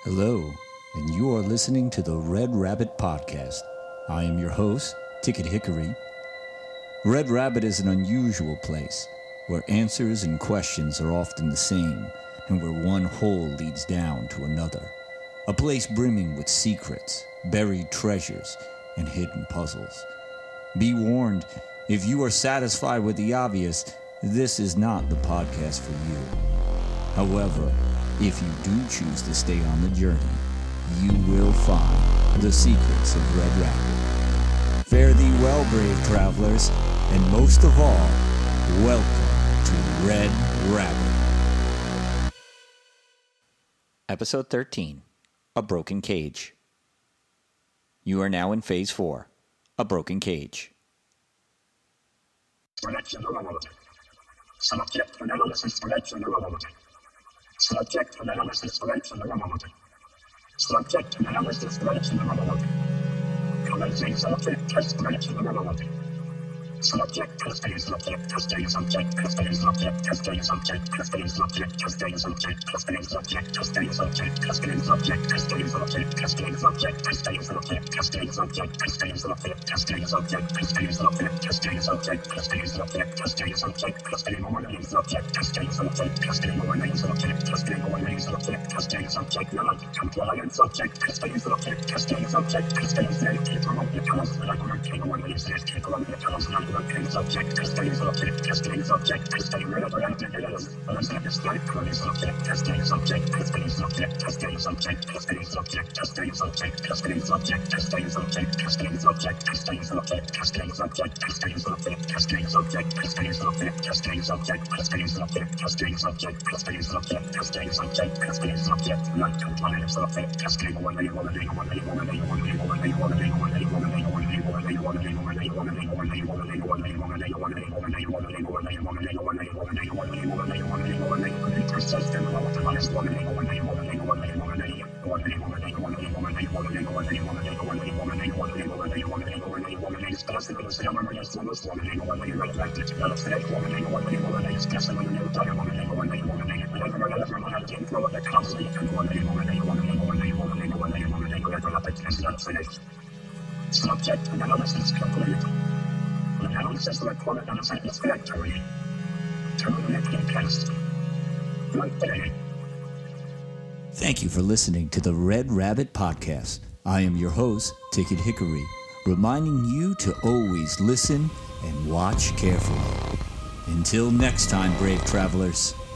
Hello, and you are listening to the Red Rabbit Podcast. I am your host, Ticket Hickory. Red Rabbit is an unusual place where answers and questions are often the same and where one hole leads down to another. A place brimming with secrets, buried treasures, and hidden puzzles. Be warned, if you are satisfied with the obvious, this is not the podcast for you. However, if you do choose to stay on the journey, you will find the secrets of Red Rabbit. Fare thee well, brave travelers, and most of all, welcome to Red Rabbit. Episode 13, A Broken Cage. You are now in Phase 4, A Broken Cage. Subject analysis direction removed. Subject analysis direction removed. Subject analysis direction removed. Commencing subject test direction removed. Subject testing subject testing subject testing subject testing subject testing subject testing subject testing subject testing subject testing subject testing subject testing subject testing subject testing subject testing subject testing subject testing subject testing subject testing subject testing subject testing warning subject testing subject testing warning subject testing warning subject testing subject non-compliant subject testing subject testing subject testing safety promotions working warning safety promotions working subject testing subject testing subject testing whatever activities unsatisfactory subject testing subject testing subject testing subject testing subject testing subject testing subject testing subject testing subject testing subject testing subject testing subject testing subject testing subject testing subject testing subject testing subject testing subject testing subject testing subject non-compliant subject testing Subject analysis complete. Analysis report unsatisfactory. Terminating test. Good day. Thank you for listening to the Red Rabbit Podcast. I am your host, Ticket Hickory, reminding you to always listen and watch carefully. Until next time, brave travelers.